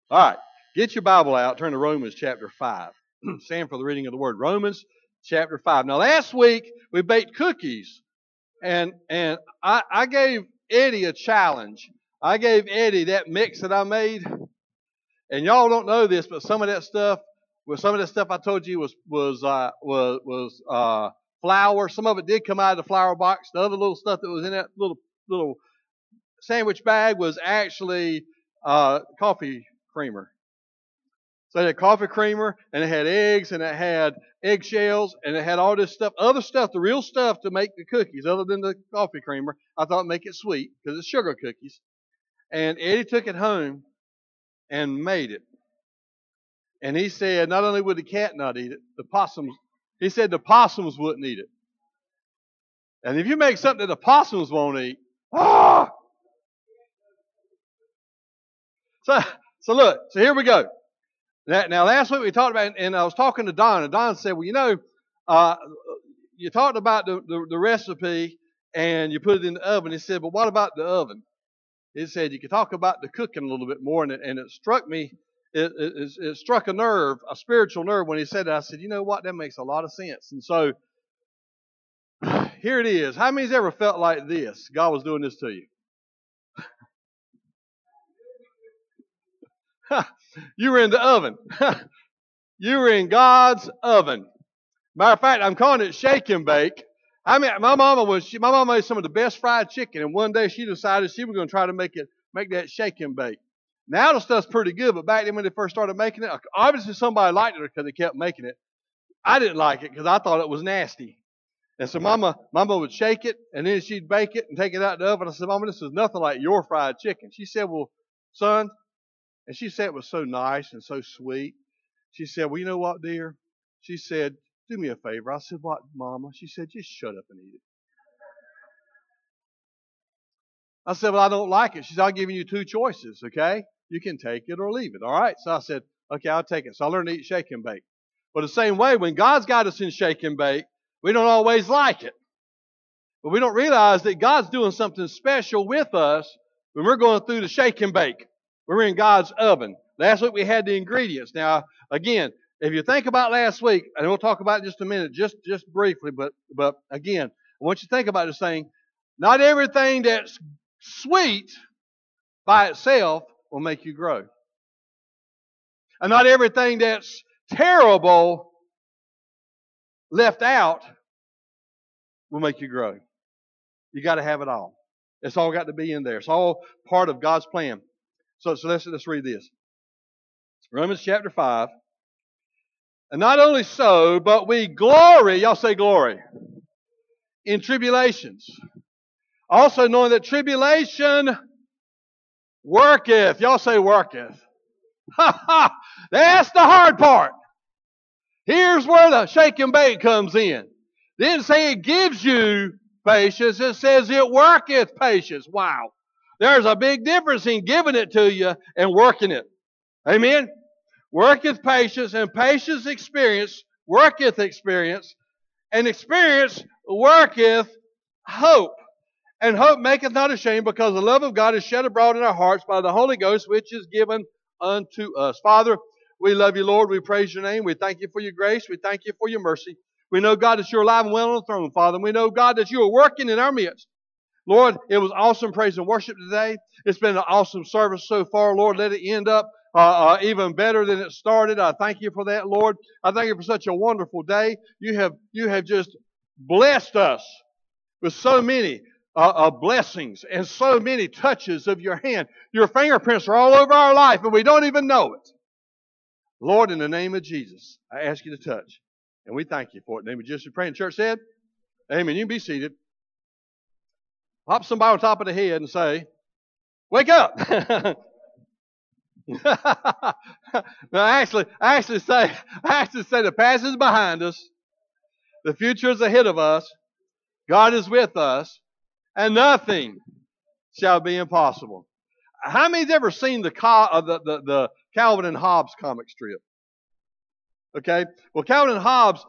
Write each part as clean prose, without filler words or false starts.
All right. Get your Bible out. Turn to Romans chapter 5. Stand for the reading of the word. Romans chapter 5. Now, last week we baked cookies, and I gave Eddie a challenge. I gave Eddie that mix that I made, and y'all don't know this, but some of that stuff I told you was flour. Some of it did come out of the flour box. The other little stuff that was in that little sandwich bag was actually coffee creamer. So it had coffee creamer, and it had eggs, and it had eggshells, and it had all this stuff, other stuff, the real stuff to make the cookies, other than the coffee creamer. I thought make it sweet because it's sugar cookies. And Eddie took it home and made it. And he said not only would the cat not eat it, he said the possums wouldn't eat it. And if you make something that the possums won't eat, So look, so here we go. Now last week we talked about, and I was talking to Don, and Don said, well, you talked about the recipe, and you put it in the oven. He said, but what about the oven? He said, you could talk about the cooking a little bit more, and it struck me, it struck a nerve, a spiritual nerve when he said that. I said, you know what, that makes a lot of sense. And so, here it is. How many's ever felt like this? God was doing this to you. You were in the oven. You were in God's oven. Matter of fact, I'm calling it shake and bake. I mean, my mama made some of the best fried chicken, and one day she decided she was going to try to make that shake and bake. Now the stuff's pretty good, but back then when they first started making it, obviously somebody liked it because they kept making it. I didn't like it because I thought it was nasty. And so Mama would shake it, and then she'd bake it and take it out of the oven. I said, Mama, this is nothing like your fried chicken. She said, well, son, and she said it was so nice and so sweet. She said, well, you know what, dear? She said, do me a favor. I said, what, Mama? She said, just shut up and eat it. I said, well, I don't like it. She said, I'm giving you two choices, okay? You can take it or leave it, all right? So I said, okay, I'll take it. So I learned to eat shake and bake. But the same way, when God's got us in shake and bake, we don't always like it. But we don't realize that God's doing something special with us when we're going through the shake and bake. We're in God's oven. Last week we had the ingredients. Now, again, if you think about last week, and we'll talk about it in just a minute, just briefly, but again, I want you to think about this thing. Not everything that's sweet by itself will make you grow. And not everything that's terrible left out will make you grow. You got to have it all. It's all got to be in there. It's all part of God's plan. So let's read this. Romans chapter 5. And not only so, but we glory, y'all say glory, in tribulations. Also knowing that tribulation worketh. Y'all say worketh. That's the hard part. Here's where the shake and bake comes in. It didn't say it gives you patience. It says it worketh patience. Wow. There's a big difference in giving it to you and working it. Amen? Worketh patience, and patience experience, worketh experience, and experience worketh hope. And hope maketh not ashamed, because the love of God is shed abroad in our hearts by the Holy Ghost, which is given unto us. Father, we love you, Lord. We praise your name. We thank you for your grace. We thank you for your mercy. We know, God, that you're alive and well on the throne, Father. And we know, God, that you are working in our midst. Lord, it was awesome praise and worship today. It's been an awesome service so far. Lord, let it end up even better than it started. I thank you for that, Lord. I thank you for such a wonderful day. You have just blessed us with so many blessings and so many touches of your hand. Your fingerprints are all over our life, and we don't even know it. Lord, in the name of Jesus, I ask you to touch. And we thank you for it. In the name of Jesus, we pray. And the church said, amen. You can be seated. Pop somebody on top of the head and say, wake up. No, I actually say the past is behind us. The future is ahead of us. God is with us. And nothing shall be impossible. How many's ever seen the Calvin and Hobbes comic strip? Okay? Well, Calvin and Hobbes,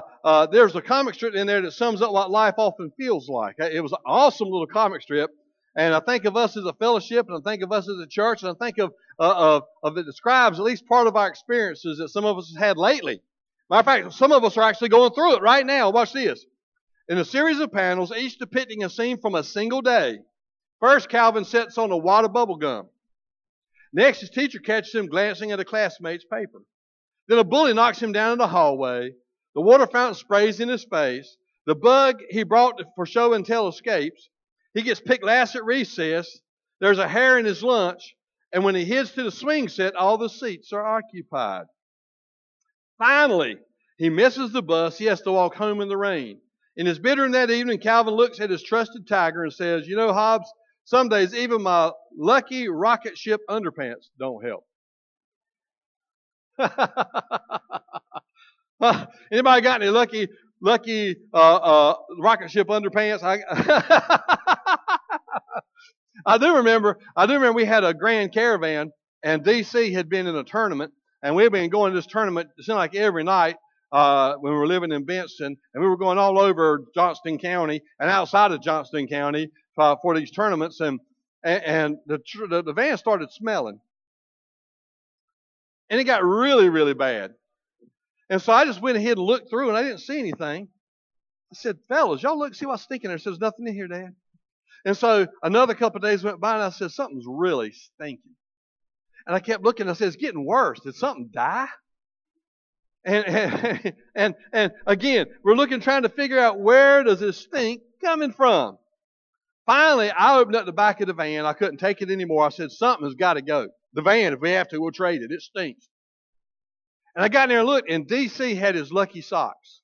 there's a comic strip in there that sums up what life often feels like. It was an awesome little comic strip. And I think of us as a fellowship, and I think of us as a church, and I think of it describes at least part of our experiences that some of us have had lately. Matter of fact, some of us are actually going through it right now. Watch this. In a series of panels, each depicting a scene from a single day. First, Calvin sits on a wad of bubble gum. Next, his teacher catches him glancing at a classmate's paper. Then a bully knocks him down in the hallway. The water fountain sprays in his face. The bug he brought for show and tell escapes. He gets picked last at recess. There's a hair in his lunch. And when he heads to the swing set, all the seats are occupied. Finally, he misses the bus. He has to walk home in the rain. In his bedroom that evening, Calvin looks at his trusted tiger and says, "You know, Hobbes, some days even my lucky rocket ship underpants don't help." Anybody got any lucky rocket ship underpants? I do remember we had a grand caravan, and DC had been in a tournament, and we've been going to this tournament, it seemed like every night when we were living in Benson, and we were going all over Johnston County and outside of Johnston County for these tournaments, and the van started smelling. And it got really, really bad. And so I just went ahead and looked through, and I didn't see anything. I said, "Fellas, y'all look, see what's stinking there." There's nothing in here, Dad. And so another couple of days went by, and I said, "Something's really stinking." And I kept looking, and I said, "It's getting worse. Did something die?" And again, we're looking, trying to figure out, where does this stink coming from? Finally, I opened up the back of the van. I couldn't take it anymore. I said, "Something has got to go. The van, if we have to, we'll trade it. It stinks." And I got in there and looked, and DC had his lucky socks.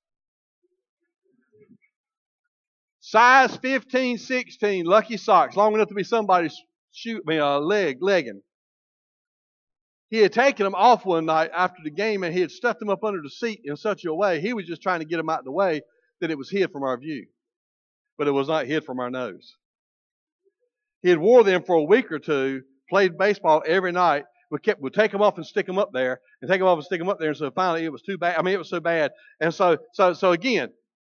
Size 15, 16, lucky socks, long enough to be somebody's legging. He had taken them off one night after the game, and he had stuffed them up under the seat in such a way, he was just trying to get them out of the way that it was hid from our view. But it was not hid from our nose. He had wore them for a week or two, played baseball every night. We'd take them off and stick them up there, and take them off and stick them up there. And so finally, it was too bad. I mean, it was so bad. And so again,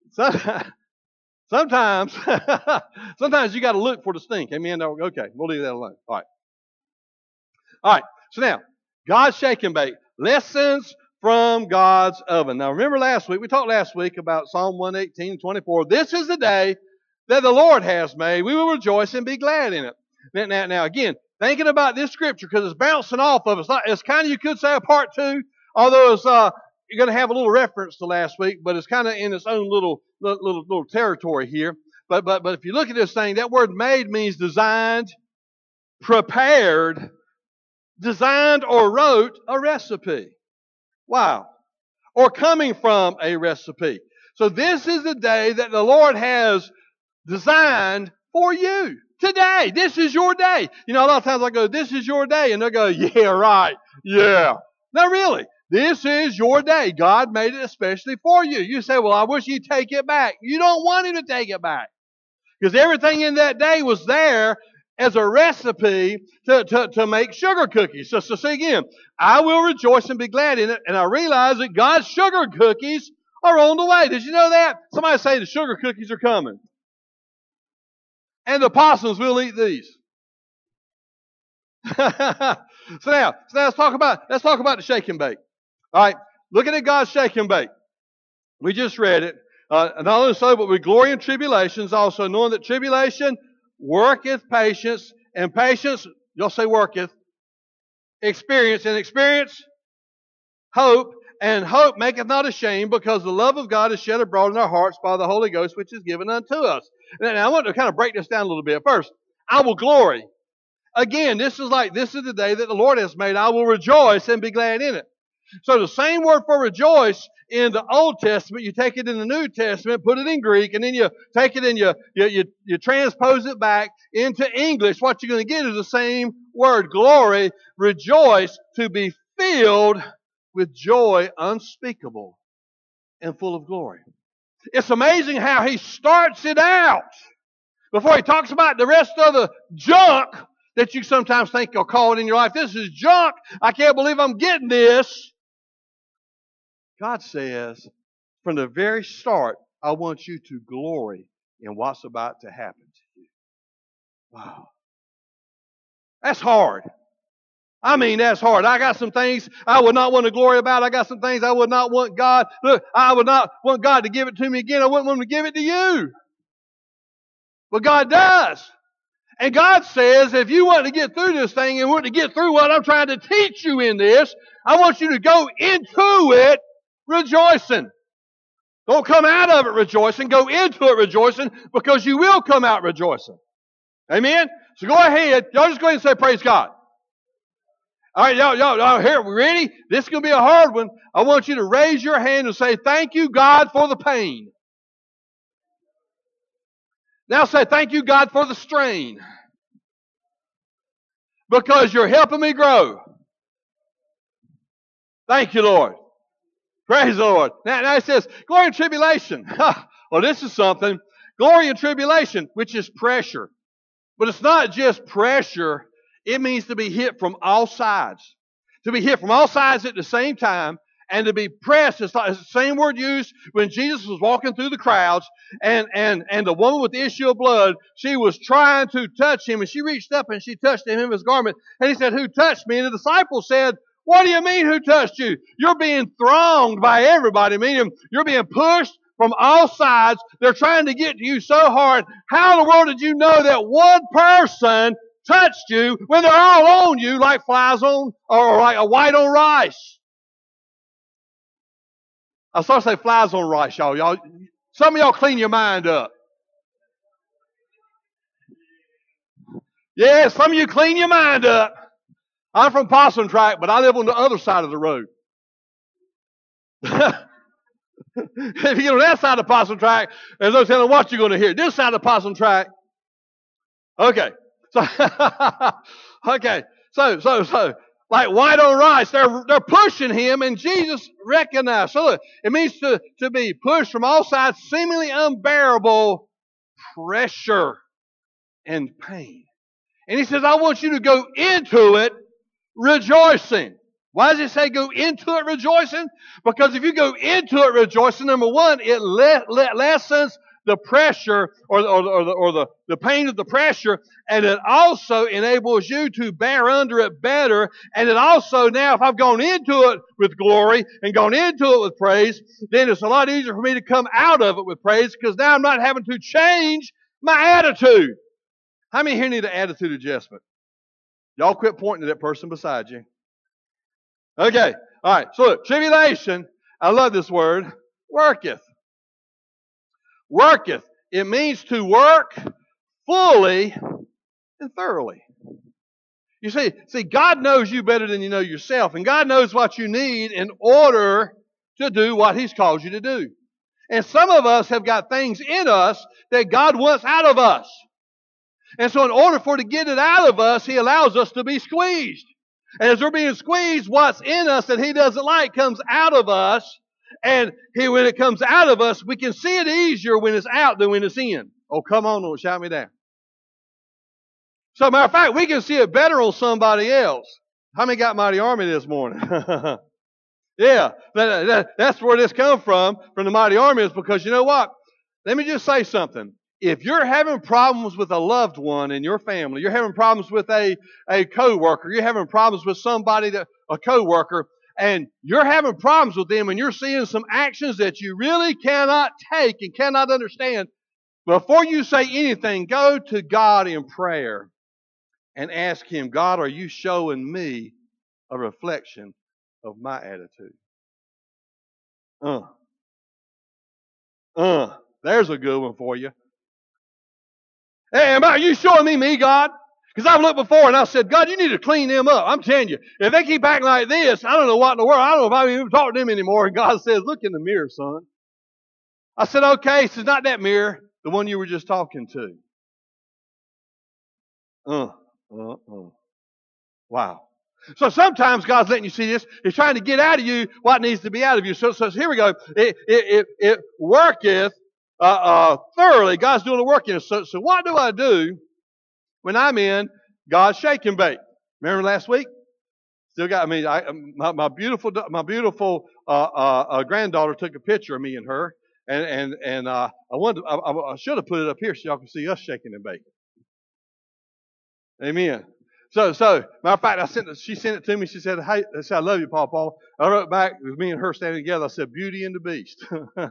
sometimes you got to look for the stink. Amen. Okay, we'll leave that alone. All right. So now, God's shake and bake. Lessons from God's oven. Now, remember we talked last week about Psalm 118:24. This is the day that the Lord has made. We will rejoice and be glad in it. Now again, thinking about this scripture, because it's bouncing off of us. It's kind of, you could say, a part two, although it's you're going to have a little reference to last week, but it's kind of in its own little territory here. But if you look at this thing, that word "made" means designed, prepared, designed or wrote a recipe. Wow. Or coming from a recipe. So this is the day that the Lord has designed for you. Today, this is your day. You know, a lot of times I go, "This is your day." And they'll go, "Yeah, right. Yeah." No, really. This is your day. God made it especially for you. You say, "Well, I wish He'd take it back." You don't want Him to take it back. Because everything in that day was there as a recipe to make sugar cookies. So say again, I will rejoice and be glad in it. And I realize that God's sugar cookies are on the way. Did you know that? Somebody say the sugar cookies are coming. And the possums will eat these. So now let's talk about the shake and bake. All right, looking at God's shake and bake. We just read it. Not only so, but we glory in tribulations, also knowing that tribulation worketh patience, and patience, y'all say worketh, experience, and experience, hope, and hope maketh not ashamed, because the love of God is shed abroad in our hearts by the Holy Ghost, which is given unto us. Now, I want to kind of break this down a little bit. First, I will glory. Again, this is the day that the Lord has made. I will rejoice and be glad in it. So the same word for rejoice in the Old Testament, you take it in the New Testament, put it in Greek, and then you take it and you transpose it back into English. What you're going to get is the same word, glory, rejoice, to be filled with joy unspeakable and full of glory. It's amazing how he starts it out before he talks about the rest of the junk that you sometimes think you'll call it in your life. This is junk. I can't believe I'm getting this. God says, from the very start, I want you to glory in what's about to happen to you. Wow. That's hard. I mean, that's hard. I got some things I would not want to glory about. I got some things I would not want God. Look, I would not want God to give it to me again. I wouldn't want Him to give it to you. But God does. And God says, if you want to get through this thing and want to get through what I'm trying to teach you in this, I want you to go into it rejoicing. Don't come out of it rejoicing. Go into it rejoicing, because you will come out rejoicing. Amen? So go ahead. Y'all just go ahead and say, praise God. All right, y'all, here, we ready? This is going to be a hard one. I want you to raise your hand and say, thank you, God, for the pain. Now say, thank you, God, for the strain. Because you're helping me grow. Thank you, Lord. Praise the Lord. Now it says, glory and tribulation. Well, this is something. Glory and tribulation, which is pressure. But it's not just pressure. It means to be hit from all sides. To be hit from all sides at the same time, and to be pressed. It's the same word used when Jesus was walking through the crowds, and the woman with the issue of blood, she was trying to touch Him, and she reached up and she touched Him in His garment, and He said, who touched me? And the disciples said, what do you mean, who touched you? You're being thronged by everybody, meaning you're being pushed from all sides. They're trying to get to you so hard. How in the world did you know that one person touched you when they're all on you like flies on, or like a white on rice? I started to say flies on rice, y'all. Some of y'all clean your mind up. Yeah, some of you clean your mind up. I'm from Possum Track, but I live on the other side of the road. If you get on that side of the Possum Track, there's no telling what you're going to hear. This side of the Possum Track. Okay. So, So, like white on rice, they're pushing Him, and Jesus recognized. So look, it means to be pushed from all sides, seemingly unbearable pressure and pain. And He says, I want you to go into it rejoicing. Why does it say go into it rejoicing? Because if you go into it rejoicing, number one, it lessens the pressure or the pain of the pressure, and it also enables you to bear under it better. And it also, now if I've gone into it with glory and gone into it with praise, then it's a lot easier for me to come out of it with praise, because now I'm not having to change my attitude. How many here need an attitude adjustment? Y'all quit pointing at that person beside you. Okay. All right. So look, tribulation, I love this word, worketh. Worketh. It means to work fully and thoroughly. You see, God knows you better than you know yourself, and God knows what you need in order to do what He's called you to do. And some of us have got things in us that God wants out of us. And so in order for to get it out of us, He allows us to be squeezed. And as we're being squeezed, what's in us that He doesn't like comes out of us. And when it comes out of us, we can see it easier when it's out than when it's in. Oh, come on, don't shout me down. So, matter of fact, we can see it better on somebody else. How many got Mighty Army this morning? Yeah, that's where this comes from the Mighty Army, is because you know what? Let me just say something. If you're having problems with a loved one in your family, you're having problems with a co-worker, you're having problems with somebody, a co-worker, and you're having problems with them, and you're seeing some actions that you really cannot take and cannot understand, before you say anything, go to God in prayer and ask Him, God, are you showing me a reflection of my attitude? There's a good one for you. Hey, are you showing me, God? Because I've looked before and I said, God, you need to clean them up. I'm telling you, if they keep acting like this, I don't know what in the world. I don't know if I even talk to them anymore. And God says, look in the mirror, son. I said, okay. He says, not that mirror, the one you were just talking to. Wow. So sometimes God's letting you see this. He's trying to get out of you what needs to be out of you. So here we go. It worketh thoroughly. God's doing the work in us. So what do I do when I'm in God's shake and bake? Remember last week? Still got my beautiful granddaughter took a picture of me and her, and I should have put it up here so y'all can see us shaking and baking. Amen. So, matter of fact, she sent it to me. She said, "Hey," I said, "I love you, Paul." I wrote back. It was me and her standing together. I said, "Beauty and the Beast."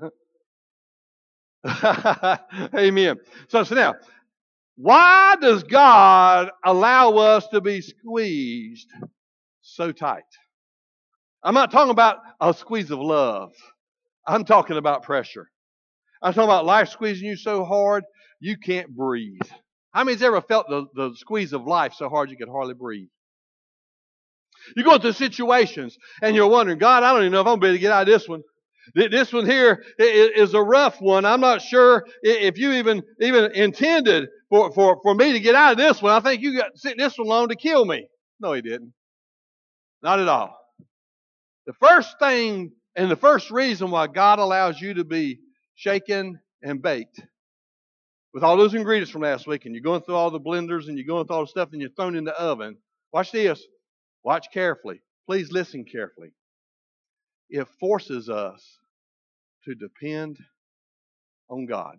Amen. So now, why does God allow us to be squeezed so tight? I'm not talking about a squeeze of love. I'm talking about pressure. I'm talking about life squeezing you so hard you can't breathe. How many's ever felt the squeeze of life so hard you could hardly breathe? You go into situations and you're wondering, God, I don't even know if I'm going to be able to get out of this one. This one here is a rough one. I'm not sure if you even intended for me to get out of this one. I think you got sitting this one long to kill me. No, He didn't. Not at all. The first thing and the first reason why God allows you to be shaken and baked with all those ingredients from last week, and you're going through all the blenders and you're going through all the stuff and you're thrown in the oven. Watch this. Watch carefully. Please listen carefully. It forces us to depend on God.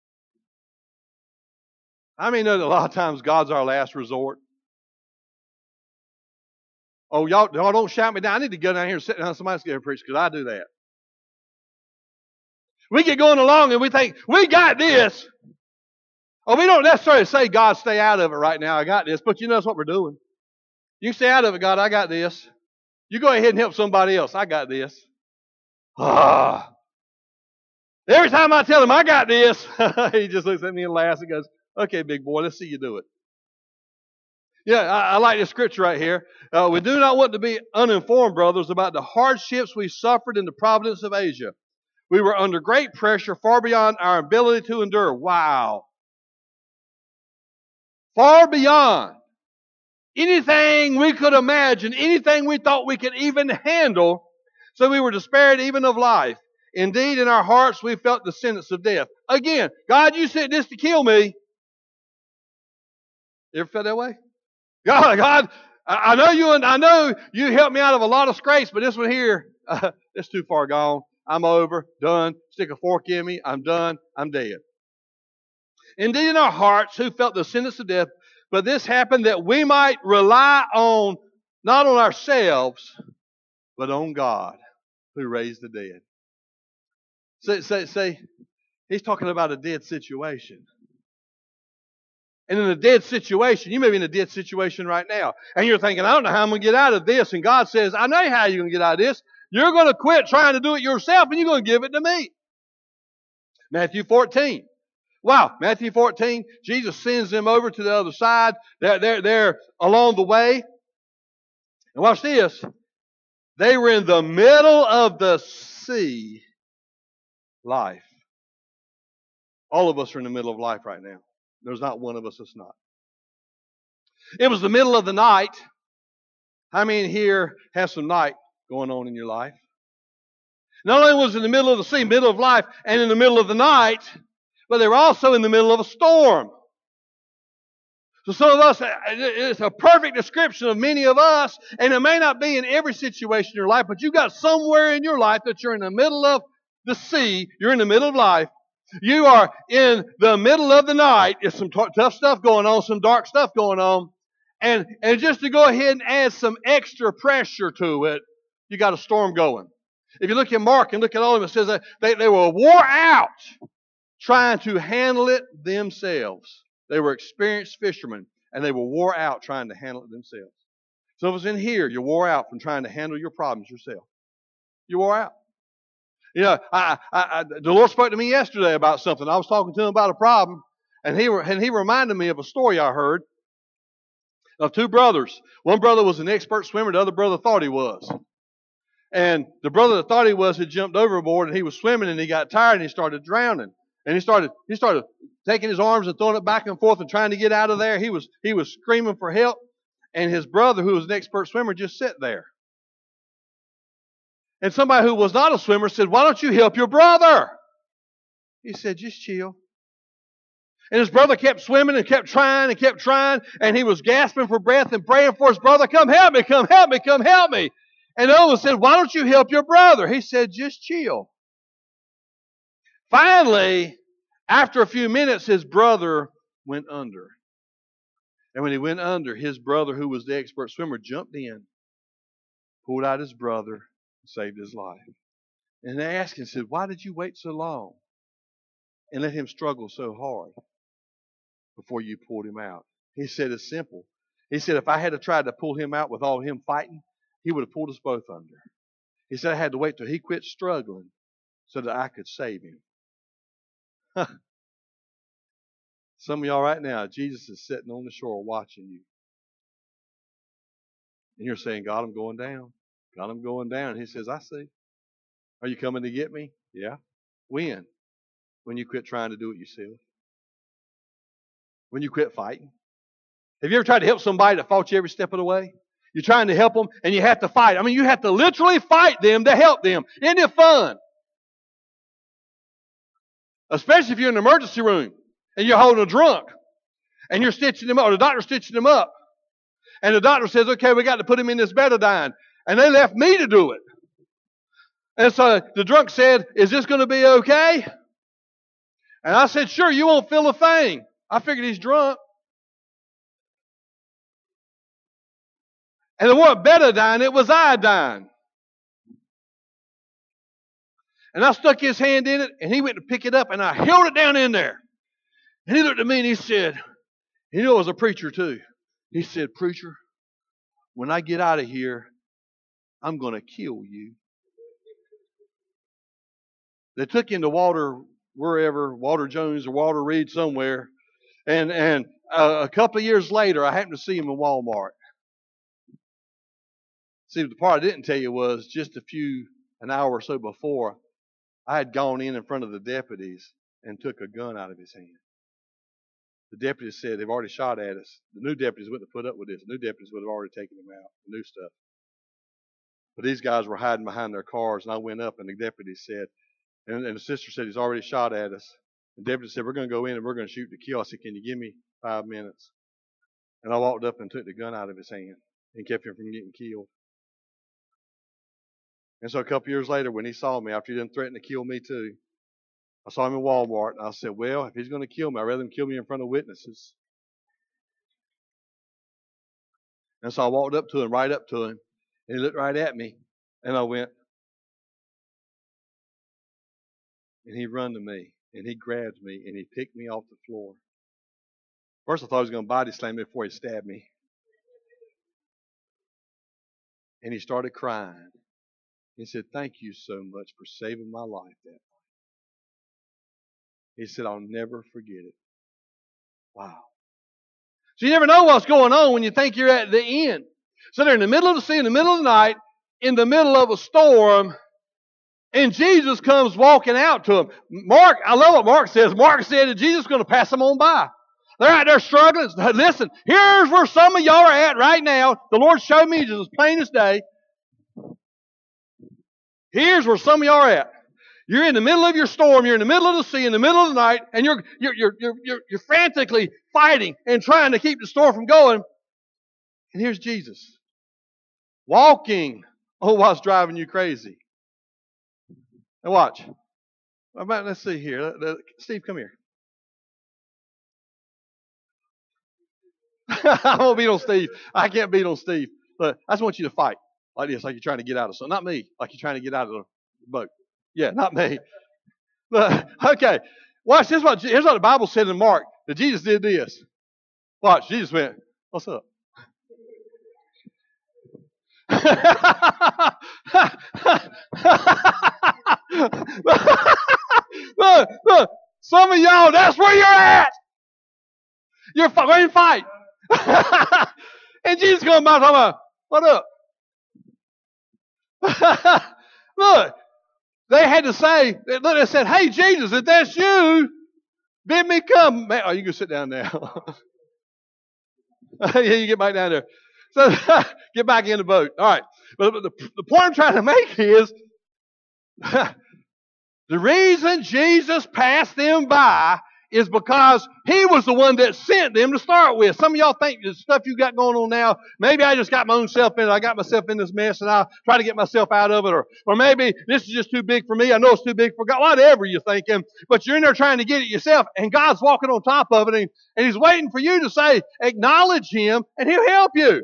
I mean, that a lot of times God's our last resort. Oh, y'all don't shout me down. I need to go down here and sit down. Somebody's going to preach because I do that. We get going along and we think, we got this. Oh, we don't necessarily say, God, stay out of it right now. I got this. But you know that's what we're doing. You stay out of it, God. I got this. You go ahead and help somebody else. I got this. Every time I tell him I got this, he just looks at me and laughs and goes, okay, big boy, let's see you do it. Yeah, I like this scripture right here. We do not want to be uninformed, brothers, about the hardships we suffered in the province of Asia. We were under great pressure, far beyond our ability to endure. Wow. Far beyond anything we could imagine, anything we thought we could even handle. So we were despaired even of life. Indeed, in our hearts we felt the sentence of death. Again, God, you sent this to kill me. You ever felt that way? God, I know you helped me out of a lot of scrapes, but this one here, it's too far gone. I'm over, done. Stick a fork in me. I'm done. I'm dead. Indeed, in our hearts, who felt the sentence of death, but this happened that we might rely on, not on ourselves, but on God, who raised the dead. Say, he's talking about a dead situation. And in a dead situation, you may be in a dead situation right now. And you're thinking, I don't know how I'm going to get out of this. And God says, I know how you're going to get out of this. You're going to quit trying to do it yourself and you're going to give it to me. Matthew 14. Wow, Matthew 14, Jesus sends them over to the other side. They're along the way. And watch this. They were in the middle of the sea life. All of us are in the middle of life right now. There's not one of us that's not. It was the middle of the night. How many here have some night going on in your life? Not only was it in the middle of the sea, middle of life, and in the middle of the night, but they were also in the middle of a storm. So some of us, it's a perfect description of many of us, and it may not be in every situation in your life, but you've got somewhere in your life that you're in the middle of the sea, you're in the middle of life, you are in the middle of the night, there's some tough stuff going on, some dark stuff going on, and just to go ahead and add some extra pressure to it, you got a storm going. If you look at Mark and look at all of them, it says that they were wore out trying to handle it themselves. They were experienced fishermen, and they were wore out trying to handle it themselves. Some of us in here, you're wore out from trying to handle your problems yourself. You're wore out. You know, the Lord spoke to me yesterday about something. I was talking to him about a problem, and he reminded me of a story I heard of two brothers. One brother was an expert swimmer. The other brother thought he was. And the brother that thought he was had jumped overboard, and he was swimming, and he got tired, and he started drowning. And he started taking his arms and throwing it back and forth and trying to get out of there. He was screaming for help. And his brother, who was an expert swimmer, just sat there. And somebody who was not a swimmer said, why don't you help your brother? He said, just chill. And his brother kept swimming and kept trying. And he was gasping for breath and praying for his brother, come help me, come help me, come help me. And the other one said, why don't you help your brother? He said, just chill. Finally, after a few minutes, his brother went under. And when he went under, his brother, who was the expert swimmer, jumped in, pulled out his brother, and saved his life. And they asked him, said, why did you wait so long and let him struggle so hard before you pulled him out? He said, it's simple. He said, if I had tried to pull him out with all him fighting, he would have pulled us both under. He said, I had to wait till he quit struggling so that I could save him. Some of y'all right now, Jesus is sitting on the shore watching you. And you're saying, God, I'm going down. God, I'm going down. And he says, I see. Are you coming to get me? Yeah. When? When you quit trying to do it yourself. When you quit fighting. Have you ever tried to help somebody that fought you every step of the way? You're trying to help them and you have to fight. I mean, you have to literally fight them to help them. Isn't it fun? Especially if you're in an emergency room and you're holding a drunk and you're stitching them up, or the doctor's stitching them up. And the doctor says, okay, we got to put him in this betadine. And they left me to do it. And so the drunk said, is this going to be okay? And I said, sure, you won't feel a thing. I figured he's drunk. And it wasn't betadine, it was iodine. And I stuck his hand in it, and he went to pick it up, and I held it down in there. And he looked at me and he said, he knew I was a preacher too. He said, preacher, when I get out of here, I'm going to kill you. They took him to Walter Jones or Walter Reed somewhere. And a couple of years later, I happened to see him in Walmart. See, the part I didn't tell you was just an hour or so before, I had gone in front of the deputies and took a gun out of his hand. The deputies said, they've already shot at us. The new deputies wouldn't have put up with this. The new deputies would have already taken him out, the new stuff. But these guys were hiding behind their cars, and I went up, and the deputies said, and the sister said, he's already shot at us. The deputy said, we're going to go in and we're going to shoot to kill. I said, can you give me 5 minutes? And I walked up and took the gun out of his hand and kept him from getting killed. And so a couple years later, when he saw me, after he didn't threaten to kill me too, I saw him in Walmart, and I said, well, if he's going to kill me, I'd rather him kill me in front of witnesses. And so I walked right up to him, and he looked right at me, and I went, and he run to me, and he grabbed me, and he picked me off the floor. First, I thought he was going to body slam me before he stabbed me. And he started crying. He said, thank you so much for saving my life that night. He said, I'll never forget it. Wow. So you never know what's going on when you think you're at the end. So they're in the middle of the sea, in the middle of the night, in the middle of a storm, and Jesus comes walking out to them. Mark, I love what Mark says. Mark said that Jesus is going to pass them on by. They're out there struggling. Listen, here's where some of y'all are at right now. The Lord showed me just as plain as day. Here's where some of y'all are at. You're in the middle of your storm. You're in the middle of the sea, in the middle of the night, and you're frantically fighting and trying to keep the storm from going. And here's Jesus walking. Oh, what's driving you crazy? Now watch. Let's see here. Steve, come here. I won't beat on Steve. I can't beat on Steve. But I just want you to fight like this, like you're trying to get out of something. Not me, like you're trying to get out of the boat. Yeah, not me. But, okay, watch this. Here's what the Bible said in Mark, that Jesus did this. Watch, Jesus went, what's up? Look, some of y'all, that's where you're at. You're ready to fight. And Jesus going by talking about, what up? Look, they had to say, they said, hey, Jesus, if that's you, bid me come. Man, oh, you can sit down now. Yeah, you get back down there. So get back in the boat. All right. But the point I'm trying to make is the reason Jesus passed them by is because He was the one that sent them to start with. Some of y'all think the stuff you got going on now, maybe I just got my own self in it. I got myself in this mess and I'll try to get myself out of it. Or maybe this is just too big for me. I know it's too big for God. Whatever you're thinking. But you're in there trying to get it yourself. And God's walking on top of it. And He's waiting for you to say, acknowledge Him, and He'll help you.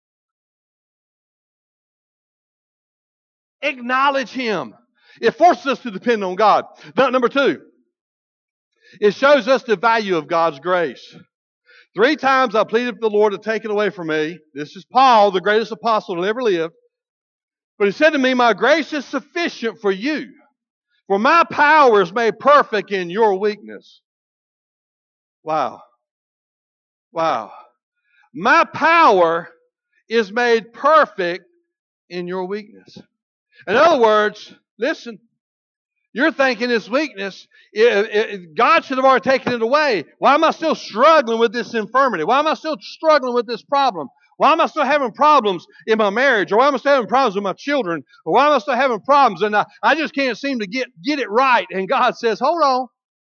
Acknowledge Him. It forces us to depend on God. Number two, it shows us the value of God's grace. 3 times I pleaded with the Lord to take it away from me. This is Paul, the greatest apostle that ever lived. But he said to me, my grace is sufficient for you, for my power is made perfect in your weakness. Wow. Wow. My power is made perfect in your weakness. In other words, listen, you're thinking this weakness, God should have already taken it away. Why am I still struggling with this infirmity? Why am I still struggling with this problem? Why am I still having problems in my marriage? Or why am I still having problems with my children? Or why am I still having problems? And I just can't seem to get it right. And God says, hold on.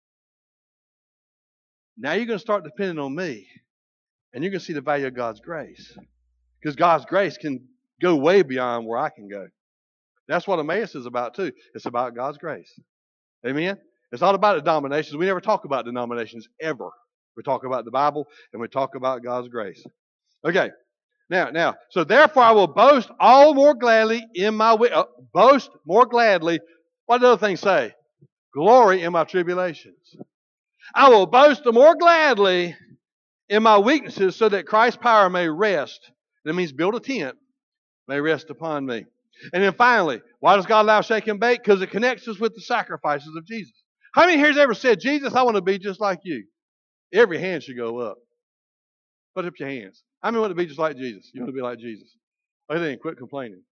Now you're going to start depending on me. And you're going to see the value of God's grace. Because God's grace can go way beyond where I can go. That's what Emmaus is about too. It's about God's grace. Amen? It's not about denominations. We never talk about denominations ever. We talk about the Bible and we talk about God's grace. Okay. Now, so therefore I will boast all more gladly in my boast more gladly. What did the other thing say? Glory in my tribulations. I will boast the more gladly in my weaknesses so that Christ's power may rest. That means build a tent, may rest upon me. And then finally, why does God allow shake and bake? Because it connects us with the sacrifices of Jesus. How many here has ever said, Jesus, I want to be just like you? Every hand should go up. Put up your hands. How many want to be just like Jesus? You want to be like Jesus? Oh, then quit complaining.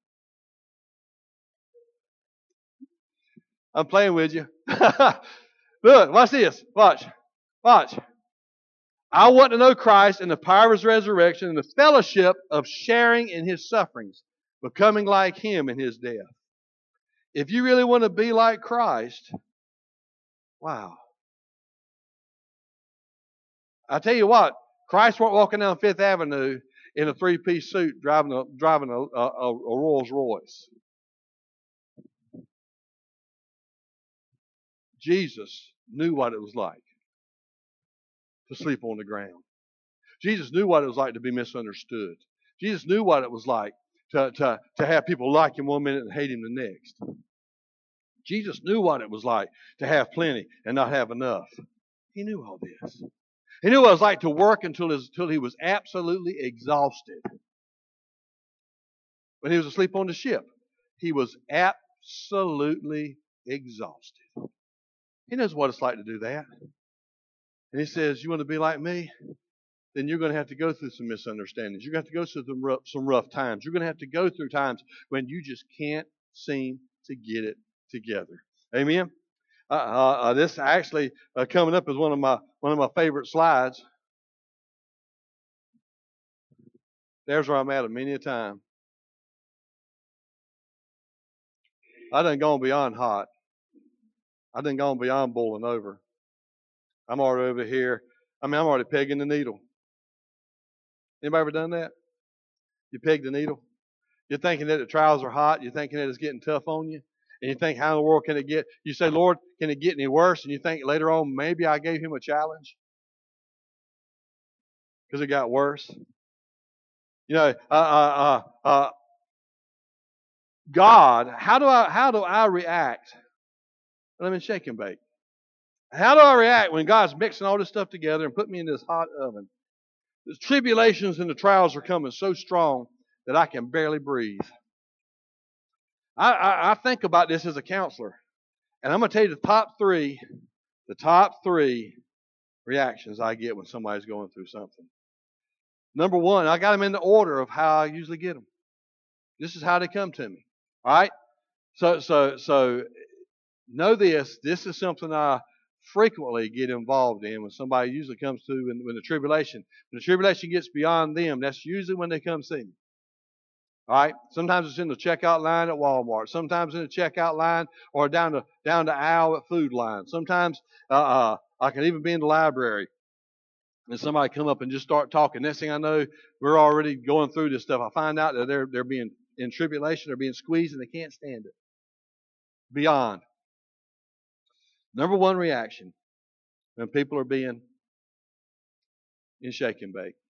I'm playing with you. Look, watch this. Watch. I want to know Christ and the power of His resurrection and the fellowship of sharing in His sufferings, becoming like Him in His death. If you really want to be like Christ, wow. I tell you what, Christ weren't walking down Fifth Avenue in a 3-piece suit driving a Rolls Royce. Jesus knew what it was like to sleep on the ground. Jesus knew what it was like to be misunderstood. Jesus knew what it was like to have people like Him one minute and hate Him the next. Jesus knew what it was like to have plenty and not have enough. He knew all this. He knew what it was like to work until He was absolutely exhausted. When He was asleep on the ship, He was absolutely exhausted. He knows what it's like to do that. And He says, you want to be like me? Then you're going to have to go through some misunderstandings. You're going to have to go through some rough times. You're going to have to go through times when you just can't seem to get it together. Amen? This actually coming up is one of my favorite slides. There's where I'm at many a time. I done gone beyond hot. I done gone beyond boiling over. I'm already over here. I'm already pegging the needle. Anybody ever done that? You peg the needle. You're thinking that the trials are hot. You're thinking that it's getting tough on you. And you think, how in the world can it get? You say, Lord, can it get any worse? And you think later on, maybe I gave Him a challenge because it got worse. You know, God, how do I react? Let me shake and bake. How do I react when God's mixing all this stuff together and put me in this hot oven? The tribulations and the trials are coming so strong that I can barely breathe. I think about this as a counselor. And I'm going to tell you the top three reactions I get when somebody's going through something. Number one, I got them in the order of how I usually get them. This is how they come to me. All right? So know this. This is something I frequently get involved in when somebody usually comes to when the tribulation. When the tribulation gets beyond them, that's usually when they come see me. All right. Sometimes it's in the checkout line at Walmart. Sometimes in the checkout line or down the aisle at Food Line. Sometimes I can even be in the library and somebody come up and just start talking. Next thing I know, we're already going through this stuff. I find out that they're being in tribulation, they're being squeezed, and they can't stand it. Beyond. Number one reaction when people are being in shake and bake.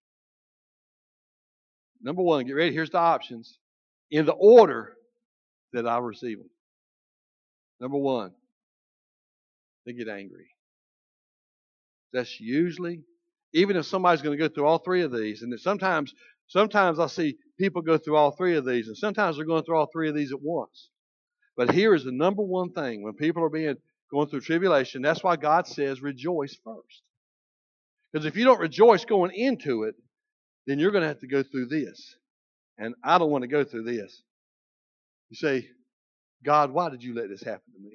Number one, get ready. Here's the options in the order that I receive them. Number one, they get angry. That's usually, even if somebody's going to go through all three of these, and sometimes I see people go through all three of these, and sometimes they're going through all three of these at once. But here is the number one thing when people are going through tribulation. That's why God says rejoice first. Because if you don't rejoice going into it, then you're going to have to go through this. And I don't want to go through this. You say, God, why did you let this happen to me?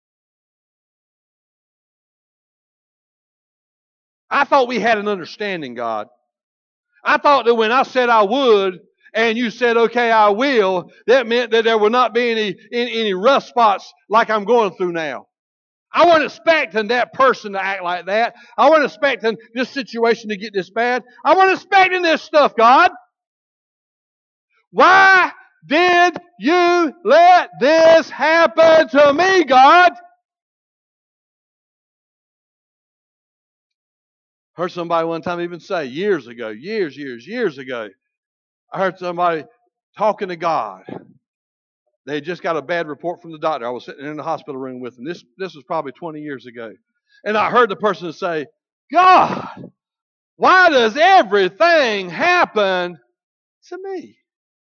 I thought we had an understanding, God. I thought that when I said I would, and you said, okay, I will, that meant that there would not be any rough spots like I'm going through now. I wasn't expecting that person to act like that. I wasn't expecting this situation to get this bad. I wasn't expecting this stuff, God. Why did you let this happen to me, God? I heard somebody one time even say, years ago, I heard somebody talking to God. They had just got a bad report from the doctor. I was sitting in the hospital room with them. This was probably 20 years ago. And I heard the person say, God, why does everything happen to me?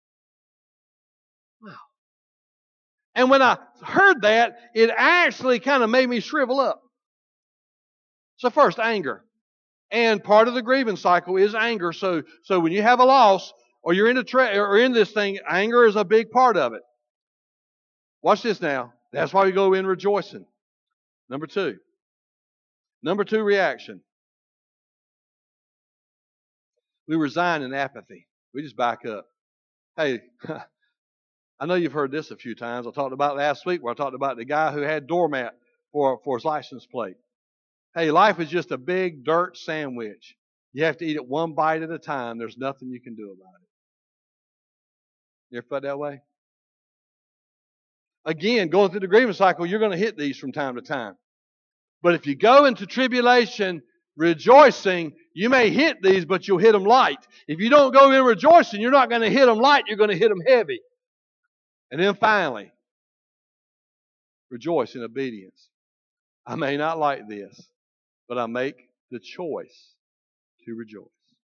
Wow. And when I heard that, it actually kind of made me shrivel up. So first, anger. And part of the grieving cycle is anger. So when you have a loss, or you're in this thing, anger is a big part of it. Watch this now. That's why we go in rejoicing. Number two reaction. We resign in apathy. We just back up. Hey, I know you've heard this a few times. I talked about last week where I talked about the guy who had doormat for his license plate. Hey, life is just a big dirt sandwich. You have to eat it one bite at a time. There's nothing you can do about it. You ever felt that way? Again, going through the grieving cycle, you're going to hit these from time to time. But if you go into tribulation rejoicing, you may hit these, but you'll hit them light. If you don't go in rejoicing, you're not going to hit them light, you're going to hit them heavy. And then finally, rejoice in obedience. I may not like this, but I make the choice to rejoice.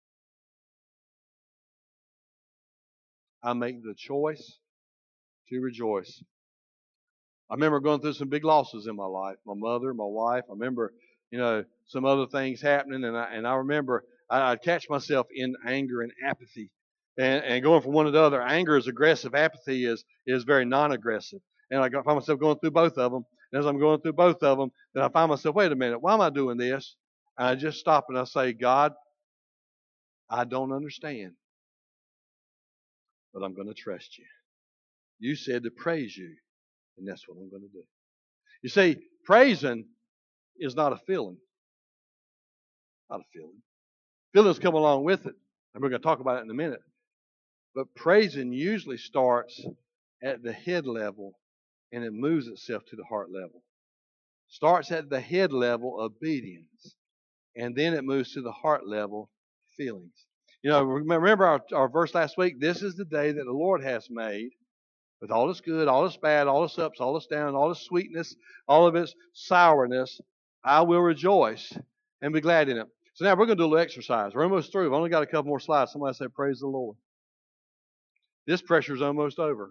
I make the choice to rejoice. I remember going through some big losses in my life. My mother, my wife. I remember, some other things happening, and I remember I'd catch myself in anger and apathy, and going from one to the other. Anger is aggressive. Apathy is very non-aggressive. And I find myself going through both of them. And as I'm going through both of them, then I find myself, wait a minute, why am I doing this? And I just stop and I say, God, I don't understand, but I'm going to trust you. You said to praise you, and that's what I'm going to do. You see, praising is not a feeling. Not a feeling. Feelings come along with it, and we're going to talk about it in a minute. But praising usually starts at the head level, and it moves itself to the heart level. Starts at the head level, obedience, and then it moves to the heart level, feelings. Remember our verse last week, this is the day that the Lord has made, with all its good, all its bad, all its ups, all its downs, all its sweetness, all of its sourness. I will rejoice and be glad in it. So now we're going to do a little exercise. We're almost through. We've only got a couple more slides. Somebody say, praise the Lord. This pressure's almost over.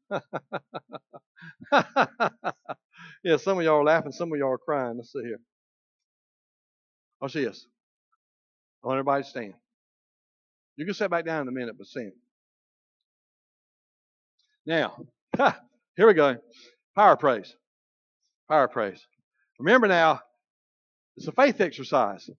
Yeah, some of y'all are laughing. Some of y'all are crying. Let's see here. Watch this. I want everybody to stand. You can sit back down in a minute, but stand. Now, here we go. Power praise. Power praise. Remember now, it's a faith exercise.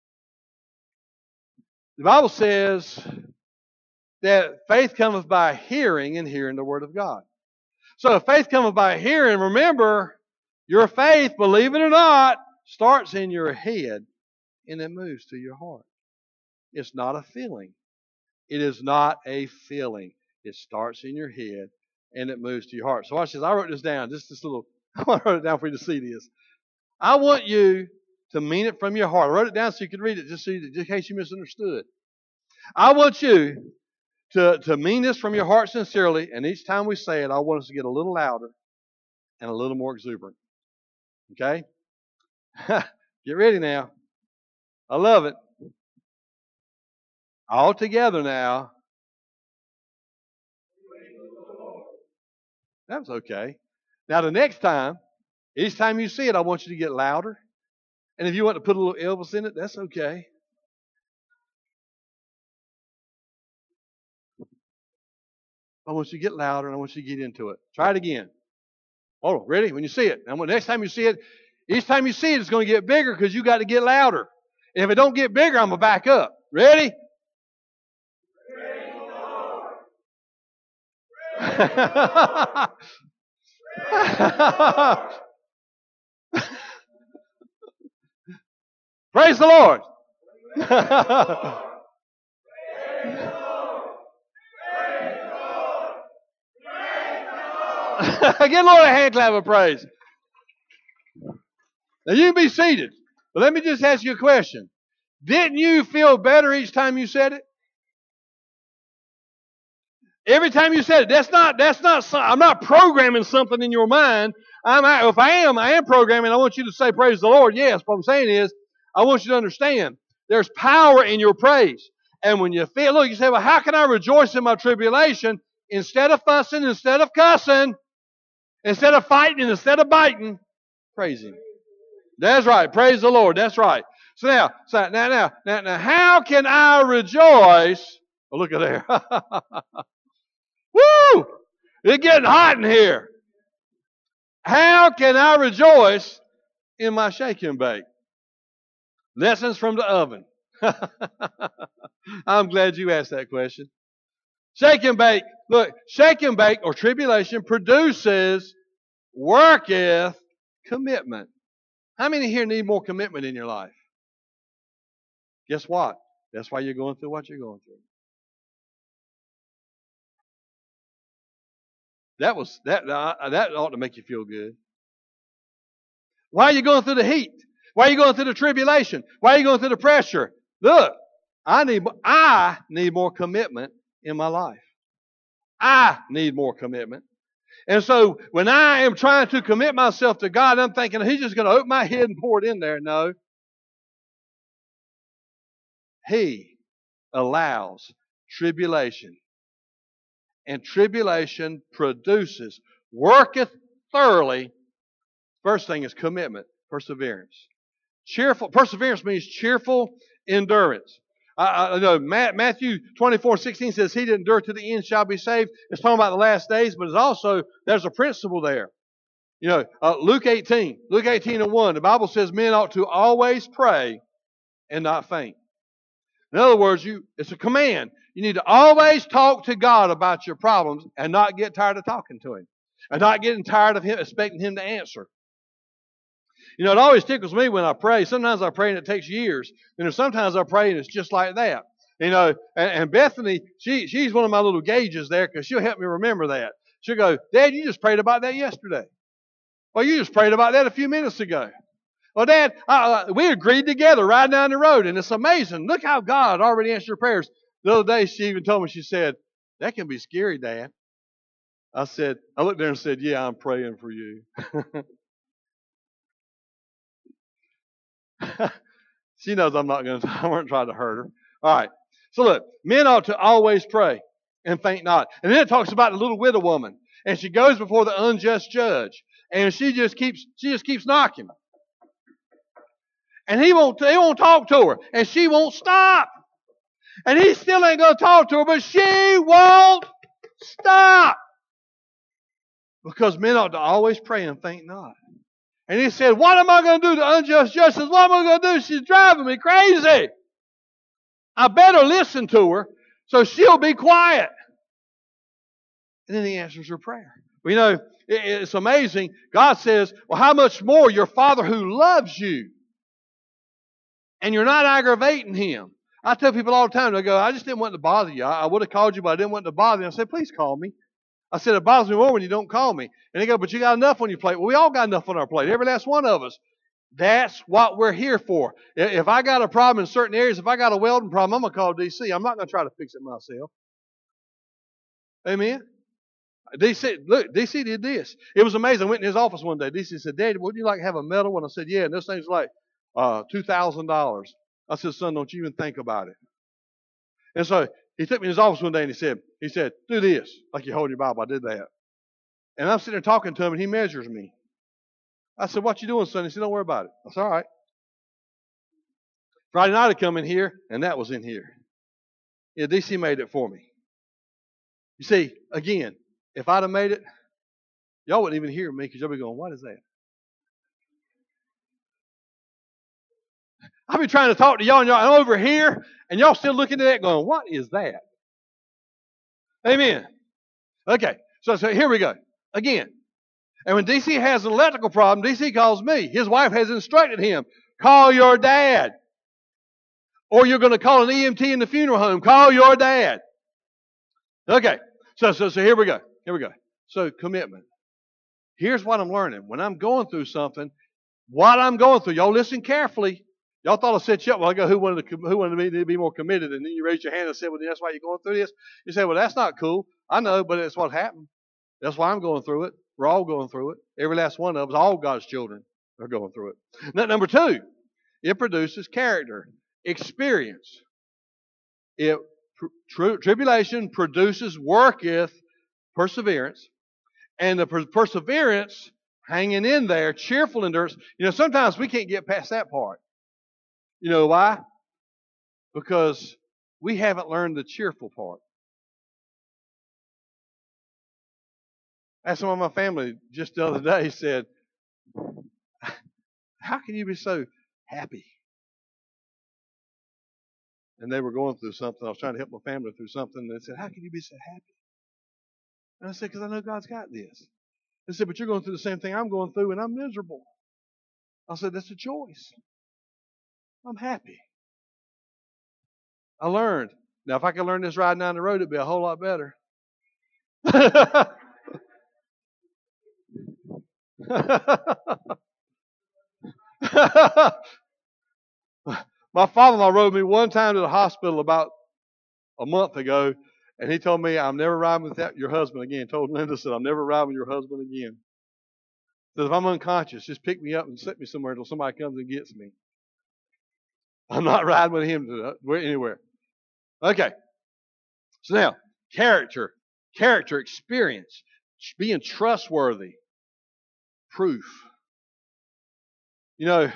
The Bible says that faith cometh by hearing, and hearing the Word of God. So if faith cometh by hearing, remember, your faith, believe it or not, starts in your head and it moves to your heart. It's not a feeling. It is not a feeling. It starts in your head and it moves to your heart. So watch this. I wrote this down. Just this little, I wrote it down for you to see this. I want you to mean it from your heart. I wrote it down so you could read it just in case you misunderstood. I want you to mean this from your heart sincerely, and each time we say it, I want us to get a little louder and a little more exuberant. Okay? Get ready now. I love it. All together now. That was okay. Now the next time, each time you see it, I want you to get louder. And if you want to put a little Elvis in it, that's okay. I want you to get louder and I want you to get into it. Try it again. Oh, ready? When you see it. And next time you see it, each time you see it, it's going to get bigger because you got to get louder. And if it don't get bigger, I'm going to back up. Ready? Praise the Lord. Give Lord a hand clap of praise. Now you can be seated, but let me just ask you a question. Didn't you feel better each time you said it? Every time you said it, that's not. I'm not programming something in your mind. If I am programming. I want you to say praise the Lord. Yes, what I'm saying is, I want you to understand there's power in your praise. And when you feel, look, you say, well, how can I rejoice in my tribulation? Instead of fussing, instead of cussing, instead of fighting, instead of biting, praise Him. That's right. Praise the Lord. That's right. So now, how can I rejoice? Oh, look at there. Woo! It's getting hot in here. How can I rejoice in my shake and bake? Lessons from the oven. I'm glad you asked that question. Shake and bake. Look, shake and bake or tribulation produces, worketh commitment. How many here need more commitment in your life? Guess what? That's why you're going through what you're going through. That ought to make you feel good. Why are you going through the heat? Why are you going through the tribulation? Why are you going through the pressure? Look, I need more commitment in my life. I need more commitment. And so when I am trying to commit myself to God, I'm thinking He's just going to open my head and pour it in there. No. He allows tribulation. And tribulation produces, worketh thoroughly. First thing is commitment, perseverance. Perseverance means cheerful endurance. I know Matthew 24:16 says, he that endure to the end shall be saved. It's talking about the last days, but it's also, there's a principle there. You know, Luke 18:1, the Bible says men ought to always pray and not faint. In other words, it's a command. You need to always talk to God about your problems and not get tired of talking to Him. And not getting tired of expecting Him to answer. You know, it always tickles me when I pray. Sometimes I pray and it takes years. And sometimes I pray and it's just like that. You know, and Bethany, she's one of my little gauges there because she'll help me remember that. She'll go, Dad, you just prayed about that yesterday. Well, you just prayed about that a few minutes ago. Well, Dad, we agreed together riding down the road, and it's amazing. Look how God already answered your prayers. The other day, she even told me, she said, that can be scary, Dad. I looked there and said, yeah, I'm praying for you. She knows I weren't trying to hurt her. All right. So look, men ought to always pray and faint not. And then it talks about the little widow woman. And she goes before the unjust judge. And she just keeps knocking. And he won't talk to her. And she won't stop. And he still ain't going to talk to her, but she won't stop. Because men ought to always pray and faint not. And he said, what am I going to do? The unjust judge says, what am I going to do? She's driving me crazy. I better listen to her so she'll be quiet. And then he answers her prayer. Well, you know, it's amazing. God says, well, how much more your Father who loves you And you're not aggravating him. I tell people all the time, they go, I just didn't want to bother you. I would have called you, but I didn't want to bother you. I said, please call me. I said, it bothers me more when you don't call me. And they go, but you got enough on your plate. Well, we all got enough on our plate, every last one of us. That's what we're here for. If I got a problem in certain areas, if I got a welding problem, I'm going to call DC. I'm not going to try to fix it myself. Amen? DC did this. It was amazing. I went in his office one day. DC said, Daddy, wouldn't you like to have a metal one? I said, yeah. And this thing's like $2,000. I said, son, don't you even think about it. And so he took me in his office one day and he said, do this. Like you hold your Bible. I did that. And I'm sitting there talking to him and he measures me. I said, what you doing, son? He said, don't worry about it. I said, all right. Friday night I come in here and that was in here. Yeah, DC made it for me. You see, again, if I'd have made it, y'all wouldn't even hear me because y'all be going, what is that? I've been trying to talk to y'all and y'all over here, and y'all still looking at that going, what is that? Amen. Okay, so here we go. Again, and when DC has an electrical problem, DC calls me. His wife has instructed him, call your dad. Or you're going to call an EMT in the funeral home. Call your dad. Okay, so here we go. Here we go. So commitment. Here's what I'm learning. When I'm going through something, what I'm going through, y'all listen carefully. Y'all thought I set you up. Well, I go, who wanted me to be more committed? And then you raise your hand and say, well, that's why you're going through this. You say, well, that's not cool. I know, but it's what happened. That's why I'm going through it. We're all going through it. Every last one of us, all God's children are going through it. Now, number two, it produces character, experience. Tribulation produces, worketh perseverance. And the perseverance, hanging in there, cheerful endurance. You know, sometimes we can't get past that part. You know why? Because we haven't learned the cheerful part. That's one of my family just the other day said, how can you be so happy? And they were going through something. I was trying to help my family through something. And they said, how can you be so happy? And I said, because I know God's got this. They said, but you're going through the same thing I'm going through and I'm miserable. I said, that's a choice. I'm happy. I learned. Now, if I could learn this riding down the road, it'd be a whole lot better. My father-in-law rode me one time to the hospital about a month ago, and he told me, I'm never riding with your husband again. Told Linda, said, I'm never riding with your husband again. Said, if I'm unconscious, just pick me up and set me somewhere until somebody comes and gets me. I'm not riding with him anywhere. Okay. So now, character, experience, being trustworthy, proof. You know,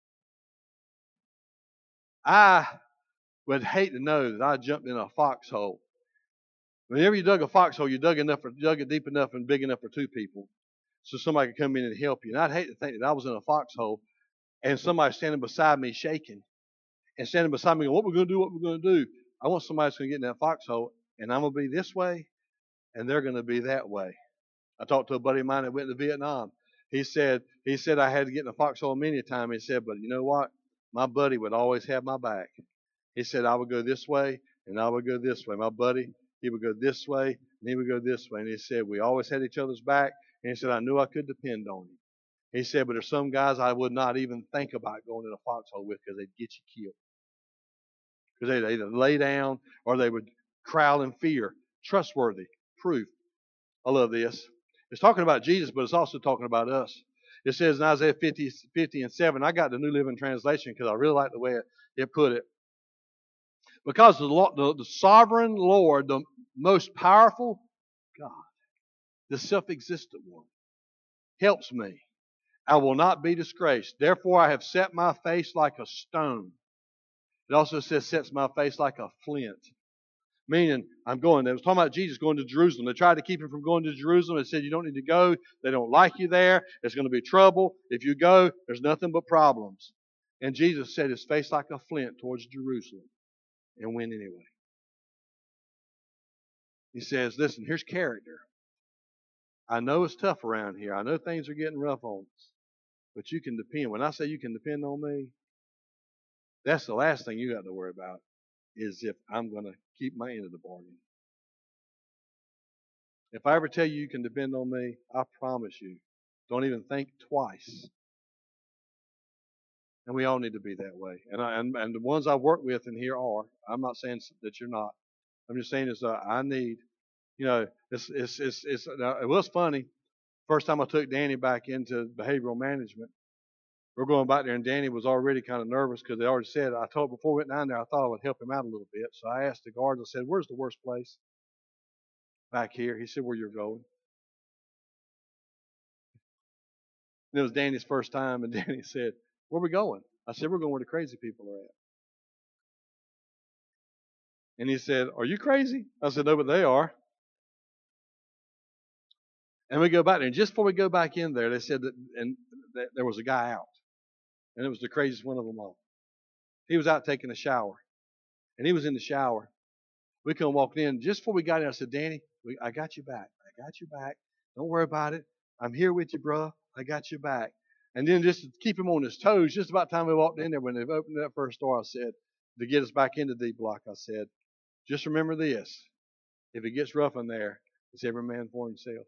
I would hate to know that I jumped in a foxhole. Whenever you dug a foxhole, you dug it deep enough and big enough for two people, so somebody could come in and help you. And I'd hate to think that I was in a foxhole and somebody standing beside me shaking and standing beside me going, what we're going to do, what we're going to do. I want somebody that's going to get in that foxhole, and I'm going to be this way, and they're going to be that way. I talked to a buddy of mine that went to Vietnam. He said I had to get in a foxhole many a time. He said, but you know what? My buddy would always have my back. He said I would go this way, and I would go this way. My buddy, he would go this way, and he would go this way. And he said we always had each other's back. And he said I knew I could depend on him. He said, but there's some guys I would not even think about going in a foxhole with because they'd get you killed. Because they'd either lay down or they would crowd in fear. Trustworthy, proof. I love this. It's talking about Jesus, but it's also talking about us. It says in Isaiah 50 and 7, I got the New Living Translation because I really like the way it put it. Because the sovereign Lord, the most powerful God, the self-existent one, helps me. I will not be disgraced. Therefore, I have set my face like a stone. It also says sets my face like a flint. Meaning, I'm going. They was talking about Jesus going to Jerusalem. They tried to keep him from going to Jerusalem. They said, you don't need to go. They don't like you there. There's going to be trouble. If you go, there's nothing but problems. And Jesus set his face like a flint towards Jerusalem and went anyway. He says, listen, here's character. I know it's tough around here. I know things are getting rough on us. But you can depend. When I say you can depend on me, That's the last thing you got to worry about, is if I'm going to keep my end of the bargain. If I ever tell you you can depend on me, I promise you, don't even think twice. And we all need to be that way. And the ones I work with in here are. I'm not saying that you're not. I'm just saying is I need. It was funny. First time I took Danny back into behavioral management, we're going back there, and Danny was already kind of nervous because they already said, I told before we went down there, I thought I would help him out a little bit. So I asked the guards, I said, where's the worst place? Back here. He said, where you're going. And it was Danny's first time, and Danny said, where are we going? I said, we're going where the crazy people are at. And he said, are you crazy? I said, no, but they are. And we go back there, and just before we go back in there, they said that there was a guy out. And it was the craziest one of them all. He was out taking a shower. And he was in the shower. We come walking in. Just before we got in, I said, Danny, I got you back. I got you back. Don't worry about it. I'm here with you, bro. I got you back. And then just to keep him on his toes, just about the time we walked in there, when they opened that first door, I said, to get us back into D Block, I said, just remember this. If it gets rough in there, it's every man for himself.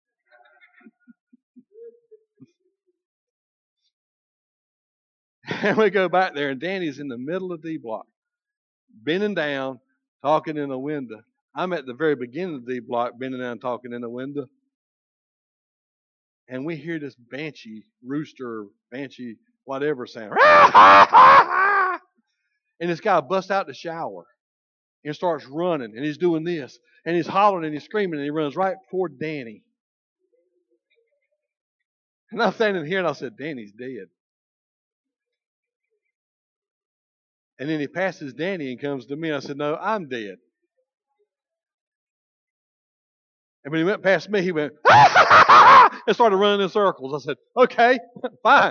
And we go back there, and Danny's in the middle of D Block, bending down, talking in a window. I'm at the very beginning of D Block, bending down, talking in a window. And we hear this banshee, rooster, banshee, whatever sound. And this guy busts out the shower and starts running, and he's doing this, and he's hollering and he's screaming, and he runs right toward Danny. And I'm standing here, and I said, Danny's dead. And then he passes Danny and comes to me, and I said, no, I'm dead. And when he went past me, he went, and started running in circles. I said, okay, fine.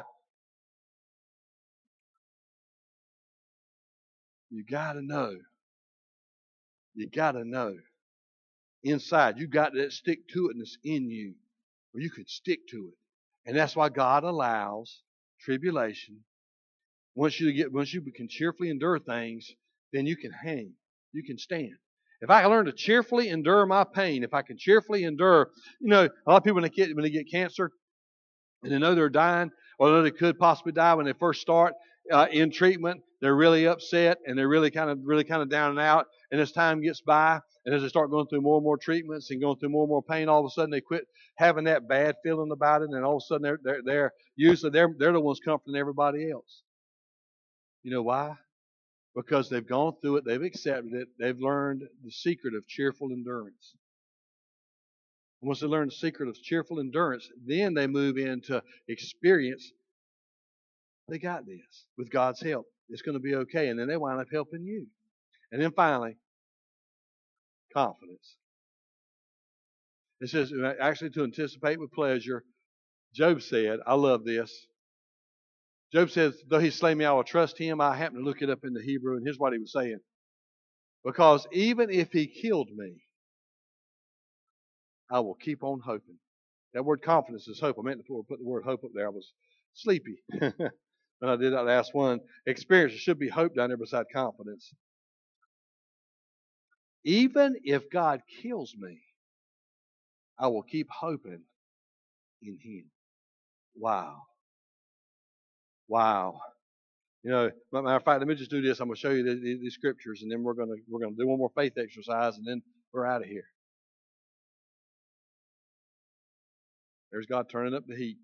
You got to know. You got to know. Inside, you got that stick-to-itness in you, where you can stick to it. And that's why God allows tribulation. Once you can cheerfully endure things, then you can hang. You can stand. If I can learn to cheerfully endure my pain, if I can cheerfully endure, a lot of people when they get cancer, and they know they're dying, or they know they could possibly die when they first start in treatment, they're really upset and they're really kind of down and out. And as time gets by, and as they start going through more and more treatments and going through more and more pain, all of a sudden they quit having that bad feeling about it, and all of a sudden they're usually they're the ones comforting everybody else. You know why? Because they've gone through it, they've accepted it, they've learned the secret of cheerful endurance. Once they learn the secret of cheerful endurance, then they move into experience. They got this. With God's help, it's going to be okay. And then they wind up helping you. And then finally, confidence. It says, actually, to anticipate with pleasure. Job said, I love this. Job says, though he slay me, I will trust him. I happened to look it up in the Hebrew, and here's what he was saying. Because even if he killed me, I will keep on hoping. That word confidence is hope. I meant to put the word hope up there. I was sleepy when I did that last one. Experience. There should be hope down there beside confidence. Even if God kills me, I will keep hoping in him. Wow. Wow. Matter of fact, let me just do this. I'm going to show you these scriptures, and then we're going to do one more faith exercise, and then we're out of here. There's God turning up the heat.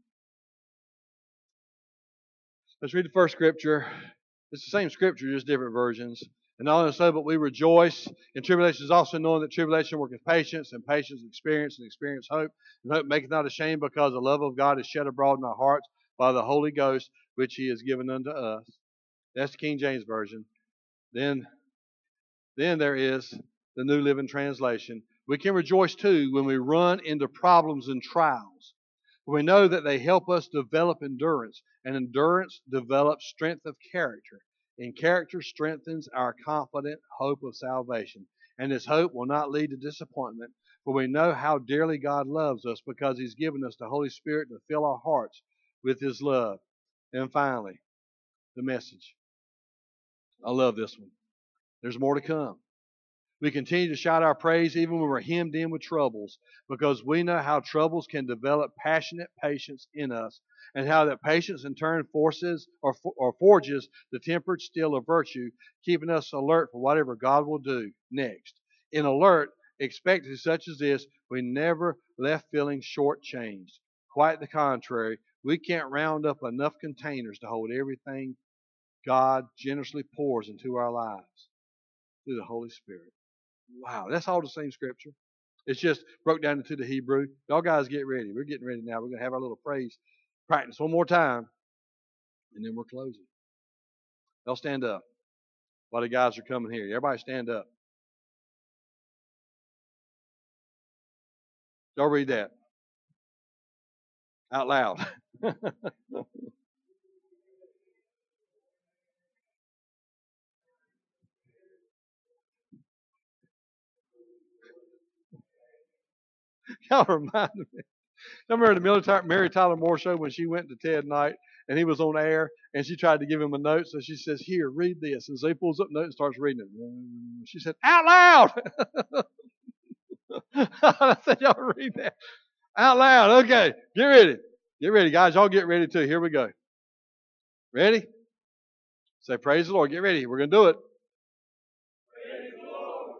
Let's read the first scripture. It's the same scripture, just different versions. And not only so, but we rejoice in tribulations, also knowing that tribulation worketh patience, and patience experience, and experience hope. And hope maketh not ashamed, because the love of God is shed abroad in our hearts by the Holy Ghost, which he has given unto us. That's the King James Version. Then there is the New Living Translation. We can rejoice too when we run into problems and trials. We know that they help us develop endurance, and endurance develops strength of character. And character strengthens our confident hope of salvation. And this hope will not lead to disappointment, for we know how dearly God loves us, because he's given us the Holy Spirit to fill our hearts with his love. And finally, the message. I love this one. There's more to come. We continue to shout our praise even when we're hemmed in with troubles, because we know how troubles can develop passionate patience in us, and how that patience in turn forces or forges the tempered steel of virtue, keeping us alert for whatever God will do next. In alert, expecting such as this, we never left feeling shortchanged. Quite the contrary, we can't round up enough containers to hold everything God generously pours into our lives through the Holy Spirit. Wow, that's all the same scripture. It's just broke down into the Hebrew. Y'all guys get ready. We're getting ready now. We're going to have our little praise practice one more time, and then we're closing. Y'all stand up while the guys are coming here. Everybody stand up. Y'all read that out loud. Y'all remind me. I remember the Mary Tyler Moore show when she went to Ted Knight and he was on air and she tried to give him a note. So she says, "Here, read this." And so he pulls up the note and starts reading it. She said, "Out loud." I said, "Y'all read that out loud." Okay, get ready. Get ready, guys. Y'all get ready too. Here we go. Ready? Say, "Praise the Lord." Get ready. We're going to do it. Praise the Lord.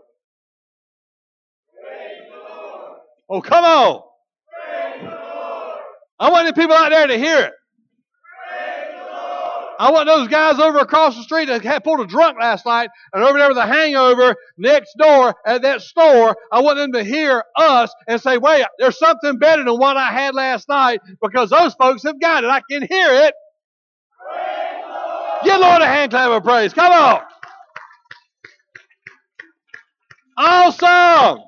Praise the Lord. Oh, come on. Praise the Lord. I want the people out there to hear it. Praise the Lord. I want those guys over across the street that had pulled a drunk last night and over there with a hangover next door at that store. I want them to hear us and say, "Wait, there's something better than what I had last night," because those folks have got it. I can hear it. Praise the Lord. Give Lord a hand clap of praise. Come on. Awesome.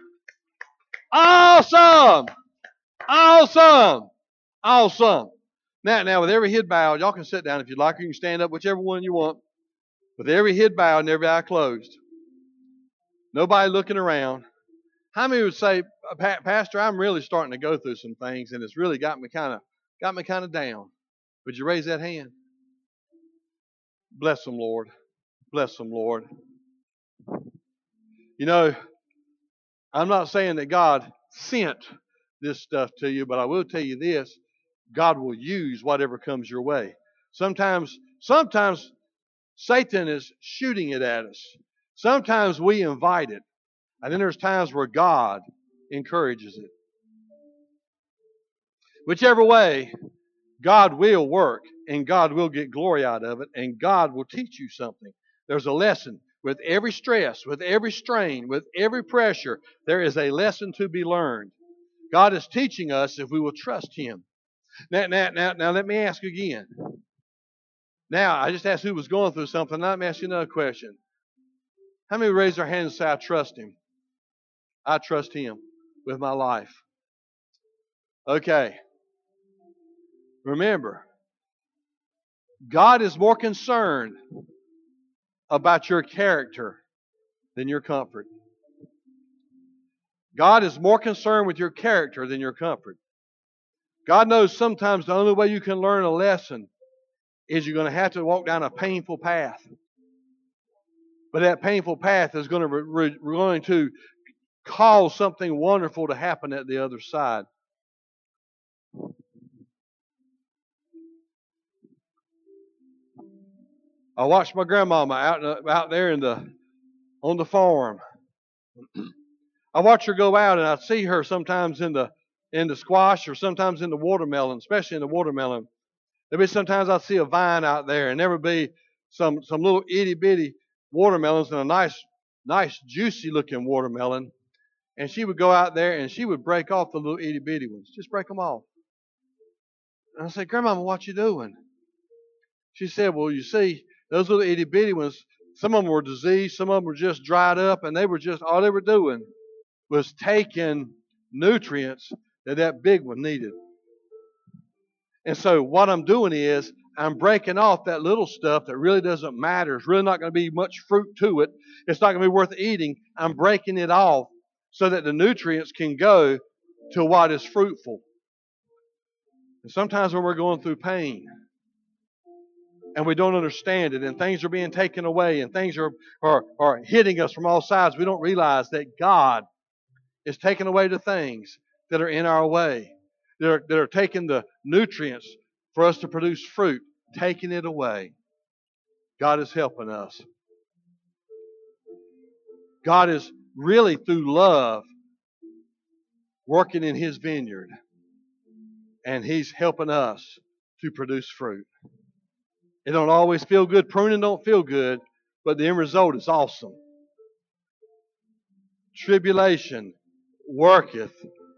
Awesome. Awesome. Awesome. Now, with every head bowed, y'all can sit down if you'd like, or you can stand up, whichever one you want. With every head bowed and every eye closed, nobody looking around. How many would say, "Pastor, I'm really starting to go through some things, and it's really got me kind of down"? Would you raise that hand? Bless them, Lord. Bless them, Lord. You know, I'm not saying that God sent this stuff to you, but I will tell you this: God will use whatever comes your way. Sometimes Satan is shooting it at us. Sometimes we invite it. And then there's times where God encourages it. Whichever way, God will work and God will get glory out of it and God will teach you something. There's a lesson. With every stress, with every strain, with every pressure, there is a lesson to be learned. God is teaching us if we will trust Him. Now let me ask again. Now, I just asked who was going through something. Now let me ask you another question. How many raise their hands and say, "I trust Him"? I trust Him with my life. Okay. Remember, God is more concerned about your character than your comfort. God is more concerned with your character than your comfort. God knows sometimes the only way you can learn a lesson is you're going to have to walk down a painful path. But that painful path is going to cause something wonderful to happen at the other side. I watched my grandmama out there on the farm. I watch her go out, and I see her sometimes in the squash or sometimes in the watermelon, especially in the watermelon. There'll be sometimes I see a vine out there, and there would be some little itty bitty watermelons and a nice juicy looking watermelon. And she would go out there and she would break off the little itty bitty ones, just break them off. And I said, "Grandmama, what you doing?" She said, "Well, you see, those little itty bitty ones, some of them were diseased, some of them were just dried up, and all they were doing was taking nutrients that big one needed. And so what I'm doing is I'm breaking off that little stuff that really doesn't matter. It's really not going to be much fruit to it. It's not going to be worth eating. I'm breaking it off so that the nutrients can go to what is fruitful." And sometimes when we're going through pain, and we don't understand it, and things are being taken away, and things are hitting us from all sides, we don't realize that God is taking away the things that are in our way, that are taking the nutrients for us to produce fruit, taking it away. God is helping us. God is really, through love, working in His vineyard, and He's helping us to produce fruit. It don't always feel good. Pruning don't feel good, but the end result is awesome. Tribulation worketh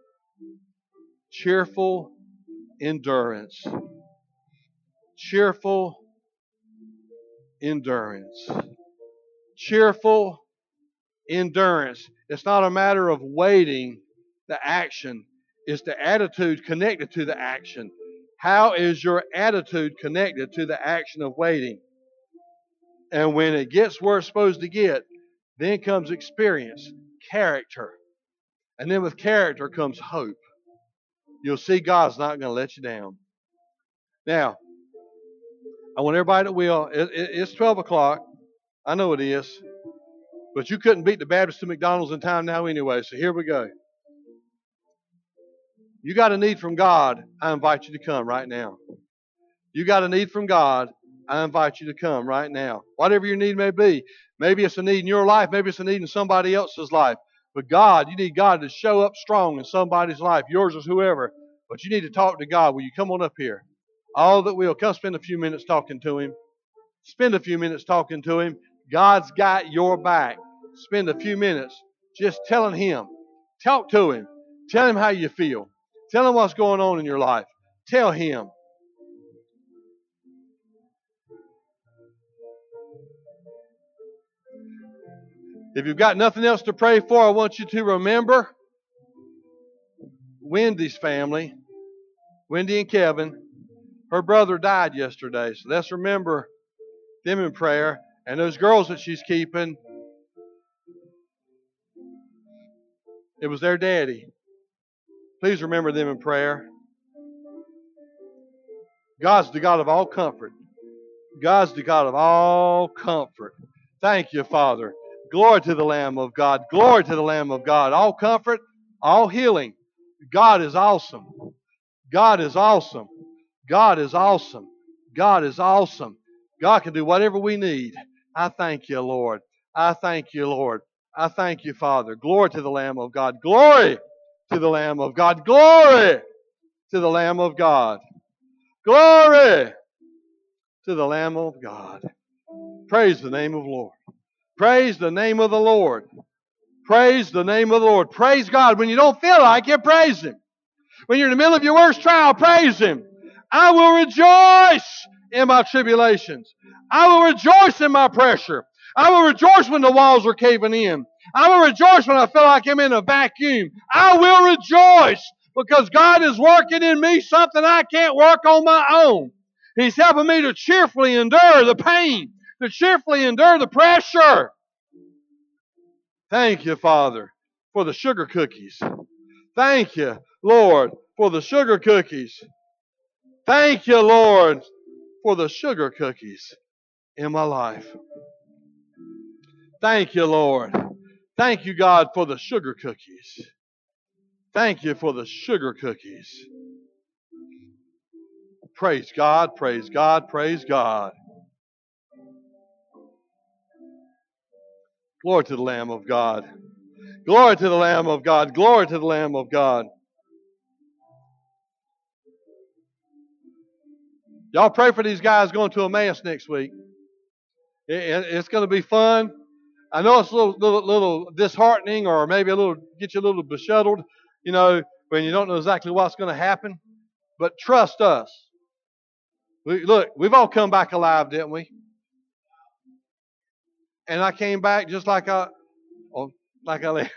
cheerful endurance. Cheerful endurance. Cheerful endurance. It's not a matter of waiting the action. It's the attitude connected to the action. How is your attitude connected to the action of waiting? And when it gets where it's supposed to get, then comes experience, character. And then with character comes hope. You'll see God's not going to let you down. Now, I want everybody that will. It's 12 o'clock. I know it is. But you couldn't beat the Baptist to McDonald's in time now anyway, so here we go. You got a need from God, I invite you to come right now. You got a need from God, I invite you to come right now. Whatever your need may be. Maybe it's a need in your life, maybe it's a need in somebody else's life. But God, you need God to show up strong in somebody's life, yours or whoever. But you need to talk to God. Will you come on up here? All that will. Come spend a few minutes talking to Him. Spend a few minutes talking to Him. God's got your back. Spend a few minutes just telling Him. Talk to Him. Tell Him how you feel. Tell Him what's going on in your life. Tell Him. If you've got nothing else to pray for, I want you to remember Wendy's family, Wendy and Kevin. Her brother died yesterday, so let's remember them in prayer. And those girls that she's keeping, it was their daddy. Please remember them in prayer. God's the God of all comfort. God's the God of all comfort. Thank you, Father. Glory to the Lamb of God. Glory to the Lamb of God. All comfort, all healing. God is awesome. God is awesome. God is awesome. God is awesome. God can do whatever we need. I thank you, Lord. I thank you, Lord. I thank you, Father. Glory to the Lamb of God. Glory to the Lamb of God. Glory to the Lamb of God. Glory to the Lamb of God. Praise the name of the Lord. Praise the name of the Lord. Praise the name of the Lord. Praise God. When you don't feel like it, praise Him. When you're in the middle of your worst trial, praise Him. I will rejoice in my tribulations. I will rejoice in my pressure. I will rejoice when the walls are caving in. I will rejoice when I feel like I'm in a vacuum. I will rejoice because God is working in me something I can't work on my own. He's helping me to cheerfully endure the pain, to cheerfully endure the pressure. Thank you, Father, for the sugar cookies. Thank you, Lord, for the sugar cookies. Thank you, Lord, for the sugar cookies in my life. Thank you, Lord. Thank you, God, for the sugar cookies. Thank you for the sugar cookies. Praise God, praise God, praise God. Glory to the Lamb of God. Glory to the Lamb of God. Glory to the Lamb of God. Y'all pray for these guys going to Emmaus next week. It's going to be fun. I know it's a little disheartening, or maybe get you a little befuddled, when you don't know exactly what's going to happen. But trust us. We've all come back alive, didn't we? And I came back just like I left.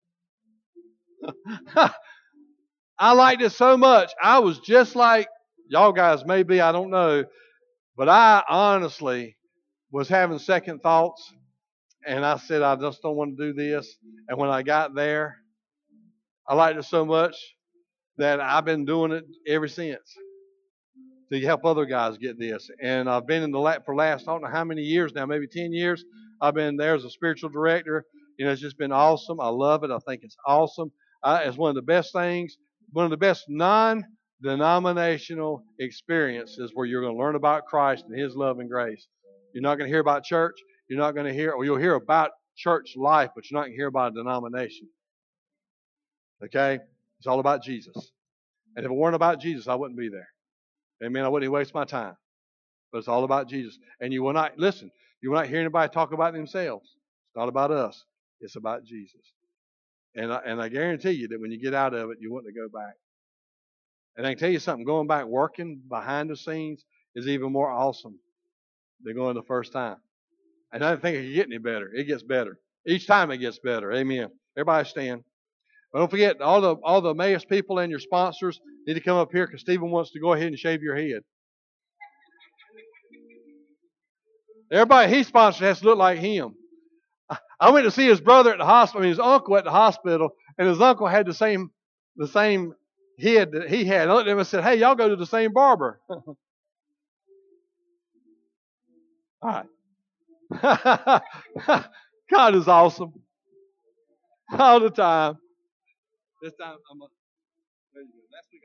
I liked it so much. I was just like y'all guys, maybe, I don't know. But I honestly was having second thoughts. And I said, I just don't want to do this. And when I got there, I liked it so much that I've been doing it ever since. to help other guys get this. And I've been in the lab for last, I don't know how many years now, maybe 10 years. I've been there as a spiritual director. It's just been awesome. I love it. I think it's awesome. It's one of the best things, one of the best non-denominational experiences where you're going to learn about Christ and His love and grace. You're not going to hear about church. You're not going to hear, or you'll hear about church life, but you're not going to hear about a denomination. Okay? It's all about Jesus. And if it weren't about Jesus, I wouldn't be there. Amen. I wouldn't waste my time. But it's all about Jesus. And you will not, listen, you will not hear anybody talk about themselves. It's not about us. It's about Jesus. And I guarantee you that when you get out of it, you want to go back. And I can tell you something, going back working behind the scenes is even more awesome than going the first time. And I don't think it can get any better. It gets better. Each time it gets better. Amen. Everybody stand. But don't forget, all the Emmaus people and your sponsors need to come up here because Stephen wants to go ahead and shave your head. Everybody he sponsored has to look like him. I went to see his brother at the hospital, his uncle at the hospital, and his uncle had the same head that he had. I looked at him and said, "Hey, y'all go to the same barber." All right. God is awesome. All the time. This time I'm going to. There you go. Last week.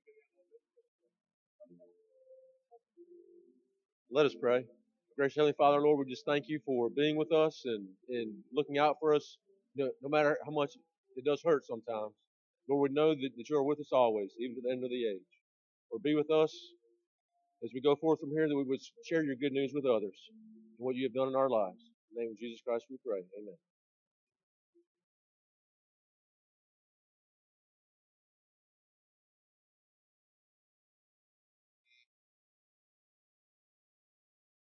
Let us pray. Gracious Heavenly Father, Lord, we just thank you for being with us and looking out for us, no matter how much it does hurt sometimes. Lord, we know that you are with us always, even to the end of the age. Lord, be with us as we go forth from here, that we would share your good news with others and what you have done in our lives. In the name of Jesus Christ we pray. Amen.